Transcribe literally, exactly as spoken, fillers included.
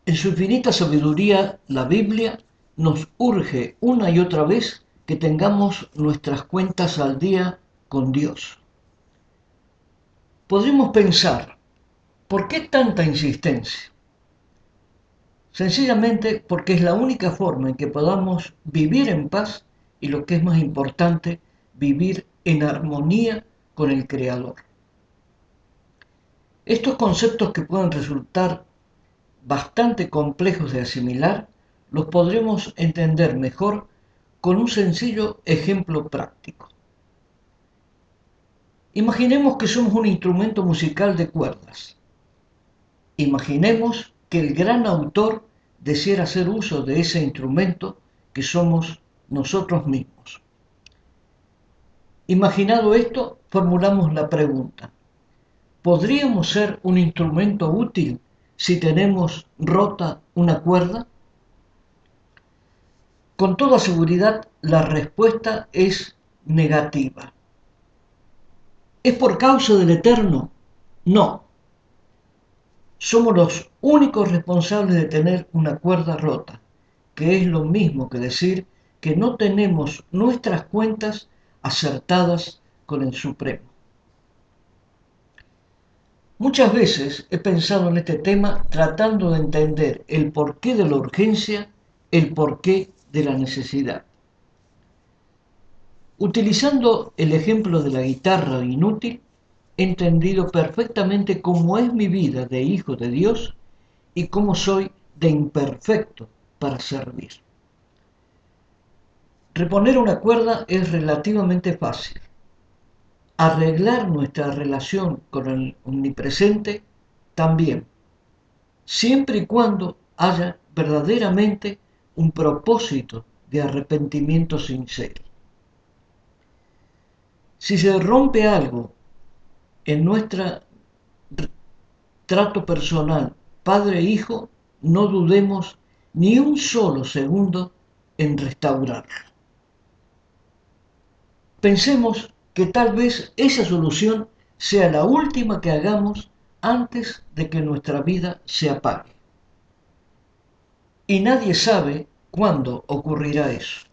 En su infinita sabiduría, la Biblia nos urge una y otra vez que tengamos nuestras cuentas al día con Dios. Podríamos pensar, ¿por qué tanta insistencia? Sencillamente porque es la única forma en que podamos vivir en paz y, lo que es más importante, vivir en armonía con el Creador. Estos conceptos, que pueden resultar bastante complejos de asimilar, los podremos entender mejor con un sencillo ejemplo práctico. Imaginemos que somos un instrumento musical de cuerdas. Imaginemos que el gran autor deseara hacer uso de ese instrumento que somos nosotros mismos. Imaginado esto, formulamos la pregunta: ¿podríamos ser un instrumento útil si tenemos rota una cuerda? Con toda seguridad, la respuesta es negativa. ¿Es por causa del Eterno? No. Somos los únicos responsables de tener una cuerda rota, que es lo mismo que decir que no tenemos nuestras cuentas acertadas con el Supremo. Muchas veces he pensado en este tema tratando de entender el porqué de la urgencia, el porqué de la necesidad. Utilizando el ejemplo de la guitarra inútil, he entendido perfectamente cómo es mi vida de hijo de Dios y cómo soy de imperfecto para servir. Reponer una cuerda es relativamente fácil. Arreglar nuestra relación con el omnipresente también, siempre y cuando haya verdaderamente un propósito de arrepentimiento sincero. Si se rompe algo en nuestro trato personal padre-hijo, no dudemos ni un solo segundo en restaurarlo. Pensemos que tal vez esa solución sea la última que hagamos antes de que nuestra vida se apague. Y nadie sabe cuándo ocurrirá eso.